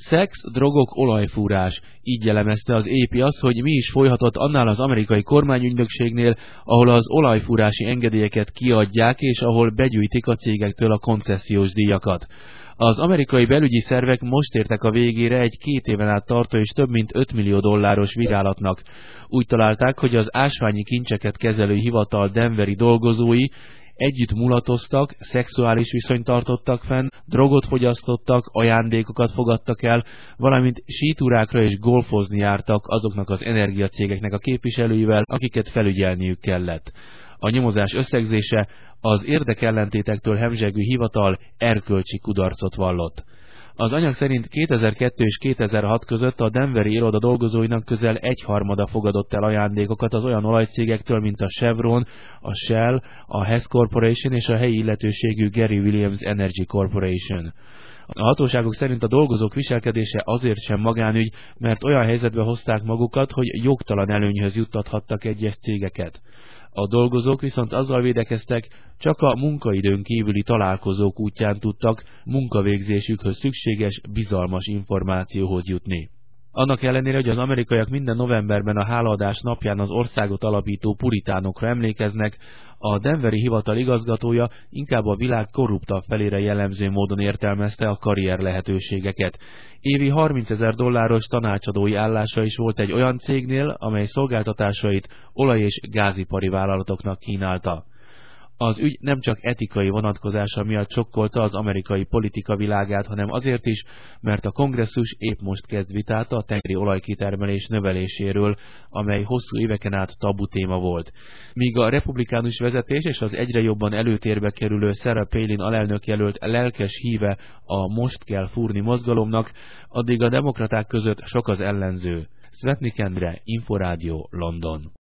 Szex, drogok, olajfúrás. Így jellemezte az AP azt, hogy mi is folyhatott annál az amerikai kormányügynökségnél, ahol az olajfúrási engedélyeket kiadják, és ahol begyűjtik a cégektől a koncesziós díjakat. Az amerikai belügyi szervek most értek a végére egy 2 éven át tartó és több mint $5 millió vizsgálatnak. Úgy találták, hogy az ásványi kincseket kezelő hivatal denveri dolgozói együtt mulatoztak, szexuális viszonyt tartottak fenn, drogot fogyasztottak, ajándékokat fogadtak el, valamint sítúrákra és golfozni jártak azoknak az energiacégeknek a képviselőivel, akiket felügyelniük kellett. A nyomozás összegzése: az érdekellentétektől hemzsegő hivatal erkölcsi kudarcot vallott. Az anyag szerint 2002 és 2006 között a denveri iroda dolgozóinak közel 1/3 fogadott el ajándékokat az olyan olajcégektől, mint a Chevron, a Shell, a Hess Corporation és a helyi illetőségű Gary Williams Energy Corporation. A hatóságok szerint a dolgozók viselkedése azért sem magánügy, mert olyan helyzetbe hozták magukat, hogy jogtalan előnyhöz juttathattak egyes cégeket. A dolgozók viszont azzal védekeztek, csak a munkaidőn kívüli találkozók útján tudtak munkavégzésükhöz szükséges, bizalmas információhoz jutni. Annak ellenére, hogy az amerikaiak minden novemberben a hálaadás napján az országot alapító puritánokra emlékeznek, a denveri hivatal igazgatója inkább a világ korruptabb felére jellemző módon értelmezte a karrier lehetőségeket. Évi $30,000 tanácsadói állása is volt egy olyan cégnél, amely szolgáltatásait olaj- és gázipari vállalatoknak kínálta. Az ügy nem csak etikai vonatkozása miatt sokkolta az amerikai politika világát, hanem azért is, mert a kongresszus épp most kezd vitát a tengeri olajkitermelés növeléséről, amely hosszú éveken át tabu téma volt. Míg a republikánus vezetés és az egyre jobban előtérbe kerülő Sarah Palin alelnök jelölt lelkes híve a most kell fúrni mozgalomnak, addig a demokraták között sok az ellenző. Svetnik Endre, Inforádió, London.